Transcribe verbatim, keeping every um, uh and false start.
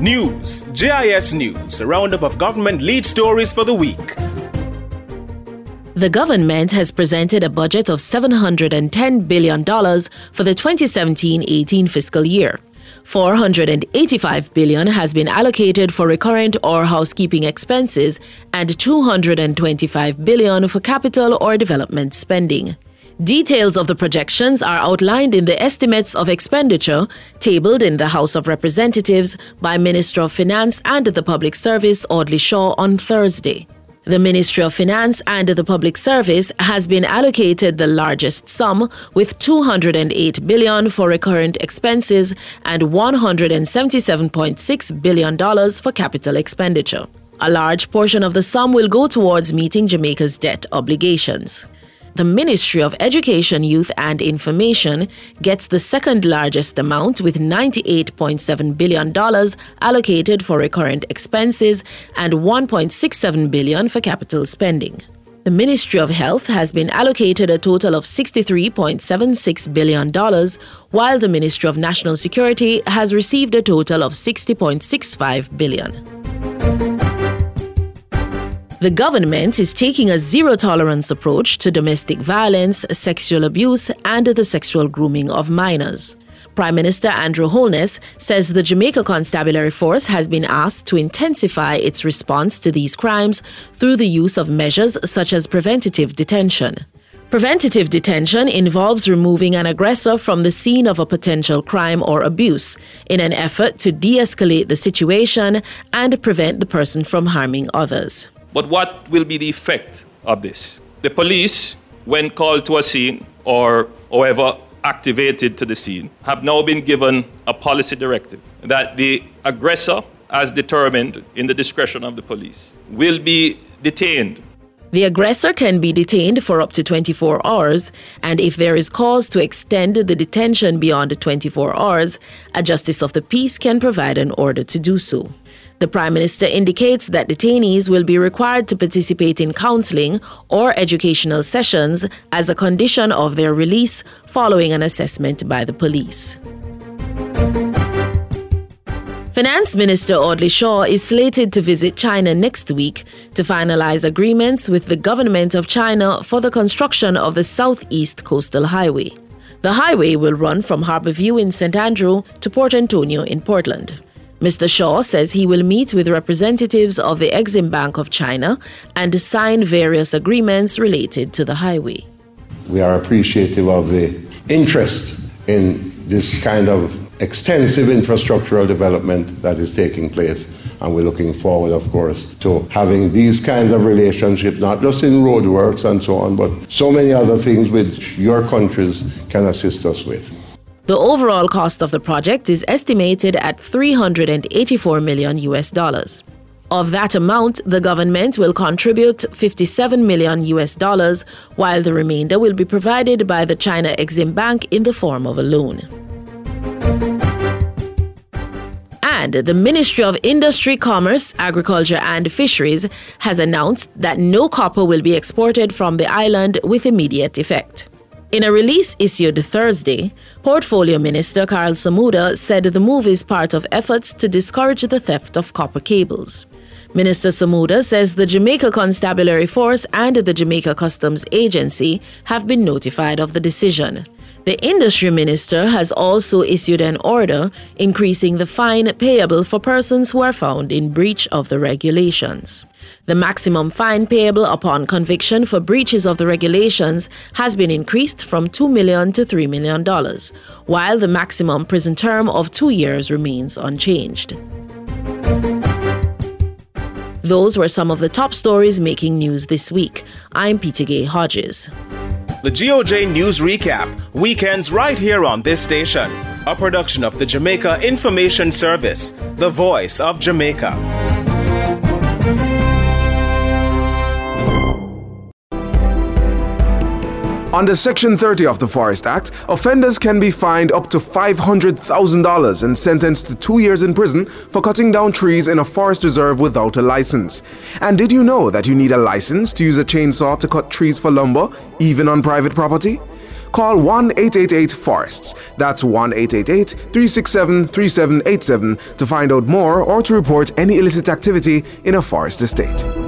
News, J I S News, a roundup of government lead stories for the week. The government has presented a budget of seven hundred ten billion dollars for the twenty seventeen eighteen fiscal year. four hundred eighty-five billion dollars has been allocated for recurrent or housekeeping expenses and two hundred twenty-five billion dollars for capital or development spending. Details of the projections are outlined in the estimates of expenditure tabled in the House of Representatives by Minister of Finance and the Public Service Audley Shaw on Thursday. The Ministry of Finance and the Public Service has been allocated the largest sum with two hundred eight billion dollars for recurrent expenses and one hundred seventy-seven point six billion dollars for capital expenditure. A large portion of the sum will go towards meeting Jamaica's debt obligations. The Ministry of Education, Youth and Information gets the second largest amount with ninety-eight point seven billion dollars allocated for recurrent expenses and one point six seven billion dollars for capital spending. The Ministry of Health has been allocated a total of sixty-three point seven six billion dollars, while the Ministry of National Security has received a total of sixty point six five billion dollars. The government is taking a zero-tolerance approach to domestic violence, sexual abuse, and the sexual grooming of minors. Prime Minister Andrew Holness says the Jamaica Constabulary Force has been asked to intensify its response to these crimes through the use of measures such as preventative detention. Preventative detention involves removing an aggressor from the scene of a potential crime or abuse in an effort to de-escalate the situation and prevent the person from harming others. But what will be the effect of this? The police, when called to a scene or however activated to the scene, have now been given a policy directive that the aggressor, as determined in the discretion of the police, will be detained. The aggressor can be detained for up to twenty-four hours, and if there is cause to extend the detention beyond twenty-four hours, a justice of the peace can provide an order to do so. The Prime Minister indicates that detainees will be required to participate in counseling or educational sessions as a condition of their release following an assessment by the police. Finance Minister Audley Shaw is slated to visit China next week to finalize agreements with the government of China for the construction of the Southeast Coastal Highway. The highway will run from Harbourview in Saint Andrew to Port Antonio in Portland. Mister Shaw says he will meet with representatives of the Exim Bank of China and sign various agreements related to the highway. We are appreciative of the interest in this kind of extensive infrastructural development that is taking place, and we're looking forward, of course, to having these kinds of relationships, not just in roadworks and so on, but so many other things which your countries can assist us with. The overall cost of the project is estimated at three hundred eighty-four million U S dollars. Of that amount, the government will contribute fifty-seven million U S dollars, while the remainder will be provided by the China Exim Bank in the form of a loan. And the Ministry of Industry, Commerce, Agriculture and Fisheries has announced that no copper will be exported from the island with immediate effect. In a release issued Thursday, Portfolio Minister Karl Samuda said the move is part of efforts to discourage the theft of copper cables. Minister Samuda says the Jamaica Constabulary Force and the Jamaica Customs Agency have been notified of the decision. The Industry Minister has also issued an order increasing the fine payable for persons who are found in breach of the regulations. The maximum fine payable upon conviction for breaches of the regulations has been increased from two million dollars to three million dollars, while the maximum prison term of two years remains unchanged. Those were some of the top stories making news this week. I'm Peter Gay Hodges. The G O J News Recap, weekends right here on this station. A production of the Jamaica Information Service, the voice of Jamaica. Under Section thirty of the Forest Act, offenders can be fined up to five hundred thousand dollars and sentenced to two years in prison for cutting down trees in a forest reserve without a license. And did you know that you need a license to use a chainsaw to cut trees for lumber, even on private property? call one eight eight eight forests. That's one eight eight eight, three six seven, three seven eight seven to find out more or to report any illicit activity in a forest estate.